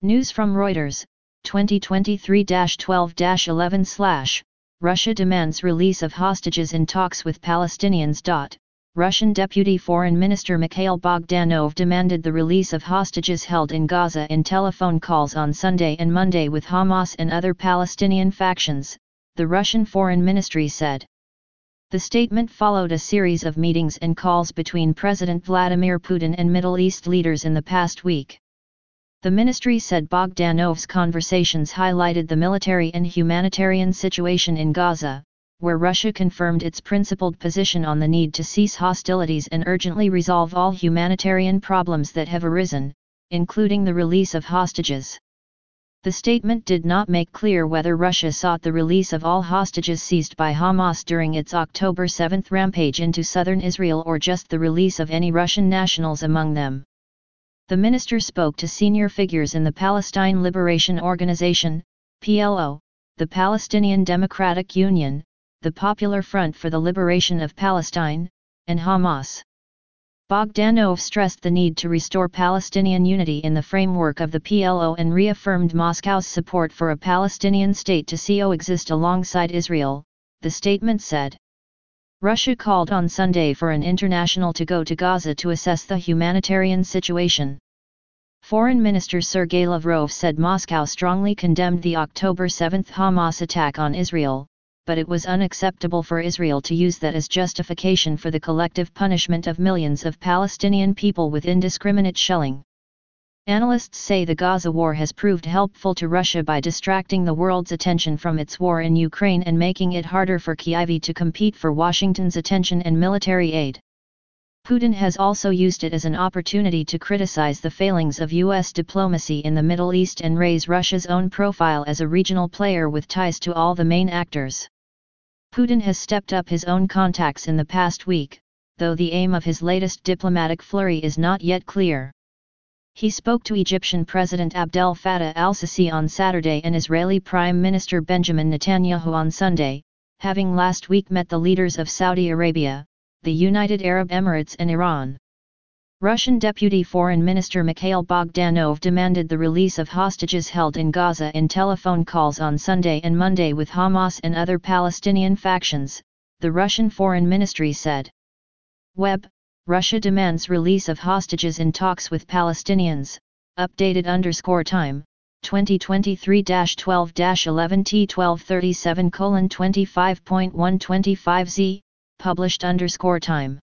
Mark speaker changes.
Speaker 1: News from Reuters, 2023-12-11/. Russia demands release of hostages in talks with Palestinians. Russian Deputy Foreign Minister Mikhail Bogdanov demanded the release of hostages held in Gaza in telephone calls on Sunday and Monday with Hamas and other Palestinian factions, the Russian Foreign Ministry said. The statement followed a series of meetings and calls between President Vladimir Putin and Middle East leaders in the past week. The ministry said Bogdanov's conversations highlighted the military and humanitarian situation in Gaza, where Russia confirmed its principled position on the need to cease hostilities and urgently resolve all humanitarian problems that have arisen, including the release of hostages. The statement did not make clear whether Russia sought the release of all hostages seized by Hamas during its October 7 rampage into southern Israel or just the release of any Russian nationals among them. The minister spoke to senior figures in the Palestine Liberation Organization, PLO, the Palestinian Democratic Union, the Popular Front for the Liberation of Palestine, and Hamas. Bogdanov stressed the need to restore Palestinian unity in the framework of the PLO and reaffirmed Moscow's support for a Palestinian state to coexist alongside Israel, the statement said. Russia called on Sunday for an international to go to Gaza to assess the humanitarian situation. Foreign Minister Sergei Lavrov said Moscow strongly condemned the October 7 Hamas attack on Israel, but it was unacceptable for Israel to use that as justification for the collective punishment of millions of Palestinian people with indiscriminate shelling. Analysts say the Gaza war has proved helpful to Russia by distracting the world's attention from its war in Ukraine and making it harder for Kyiv to compete for Washington's attention and military aid. Putin has also used it as an opportunity to criticize the failings of U.S. diplomacy in the Middle East and raise Russia's own profile as a regional player with ties to all the main actors. Putin has stepped up his own contacts in the past week, though the aim of his latest diplomatic flurry is not yet clear. He spoke to Egyptian President Abdel Fattah al-Sisi on Saturday and Israeli Prime Minister Benjamin Netanyahu on Sunday, having last week met the leaders of Saudi Arabia, the United Arab Emirates and Iran. Russian Deputy Foreign Minister Mikhail Bogdanov demanded the release of hostages held in Gaza in telephone calls on Sunday and Monday with Hamas and other Palestinian factions, the Russian Foreign Ministry said. Web, Russia demands release of hostages in talks with Palestinians, updated _time, 2023-12-11 T1237:25.125Z, published _time.